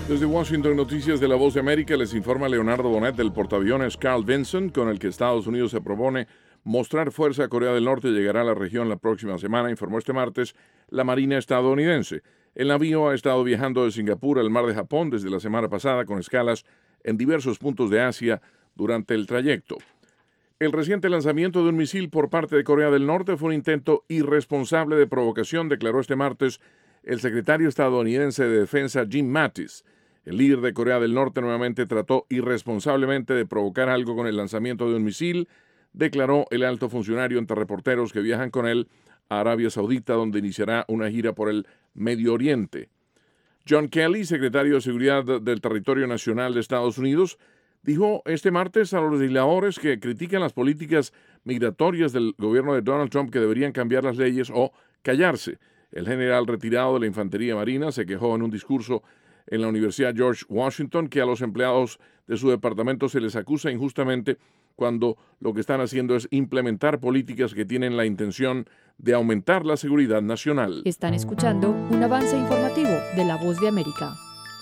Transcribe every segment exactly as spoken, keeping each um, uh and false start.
Desde Washington, Noticias de la Voz de América, les informa Leonardo Bonet del portaaviones Carl Vinson, con el que Estados Unidos se propone mostrar fuerza a Corea del Norte. Llegará a la región la próxima semana, informó este martes la Marina estadounidense. El navío ha estado viajando de Singapur al Mar de Japón desde la semana pasada, con escalas en diversos puntos de Asia durante el trayecto. El reciente lanzamiento de un misil por parte de Corea del Norte fue un intento irresponsable de provocación, declaró este martes el secretario estadounidense de Defensa Jim Mattis. El líder de Corea del Norte nuevamente trató irresponsablemente de provocar algo con el lanzamiento de un misil, declaró el alto funcionario entre reporteros que viajan con él a Arabia Saudita, donde iniciará una gira por el Medio Oriente. John Kelly, secretario de Seguridad del Territorio Nacional de Estados Unidos, dijo este martes a los legisladores que critican las políticas migratorias del gobierno de Donald Trump que deberían cambiar las leyes o callarse. El general retirado de la Infantería Marina se quejó en un discurso en la Universidad George Washington que a los empleados de su departamento se les acusa injustamente cuando lo que están haciendo es implementar políticas que tienen la intención de aumentar la seguridad nacional. Están escuchando un avance informativo de La Voz de América.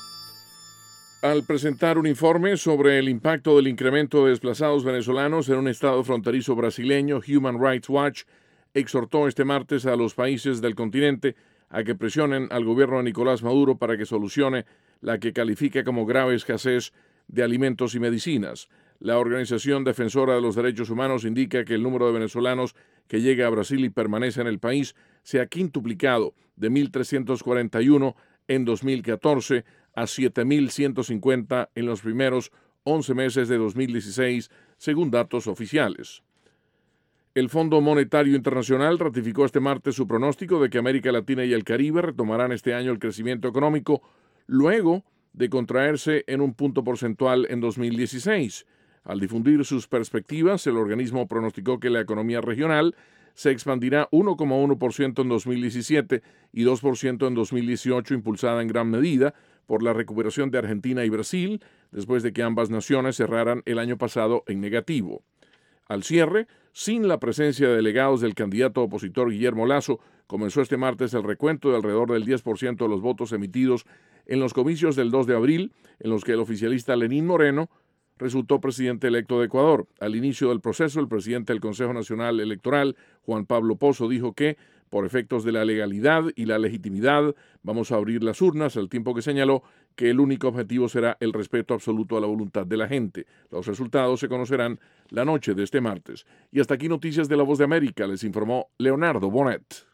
Al presentar un informe sobre el impacto del incremento de desplazados venezolanos en un estado fronterizo brasileño, Human Rights Watch exhortó este martes a los países del continente a que presionen al gobierno de Nicolás Maduro para que solucione la que califica como grave escasez de alimentos y medicinas. La organización defensora de los derechos humanos indica que el número de venezolanos que llega a Brasil y permanece en el país se ha quintuplicado de mil trescientos cuarenta y uno en dos mil catorce a siete mil ciento cincuenta en los primeros once meses de dos mil dieciséis, según datos oficiales. El Fondo Monetario Internacional ratificó este martes su pronóstico de que América Latina y el Caribe retomarán este año el crecimiento económico luego de contraerse en un punto porcentual en dos mil dieciséis. Al difundir sus perspectivas, el organismo pronosticó que la economía regional se expandirá uno coma uno por ciento en dos mil diecisiete y dos por ciento en dos mil dieciocho, impulsada en gran medida por la recuperación de Argentina y Brasil, después de que ambas naciones cerraran el año pasado en negativo. Al cierre, sin la presencia de delegados del candidato opositor Guillermo Lasso, comenzó este martes el recuento de alrededor del diez por ciento de los votos emitidos en los comicios del dos de abril, en los que el oficialista Lenín Moreno resultó presidente electo de Ecuador. Al inicio del proceso, el presidente del Consejo Nacional Electoral, Juan Pablo Pozo, dijo que, por efectos de la legalidad y la legitimidad, vamos a abrir las urnas, al tiempo que señaló que el único objetivo será el respeto absoluto a la voluntad de la gente. Los resultados se conocerán la noche de este martes. Y hasta aquí Noticias de la Voz de América, les informó Leonardo Bonet.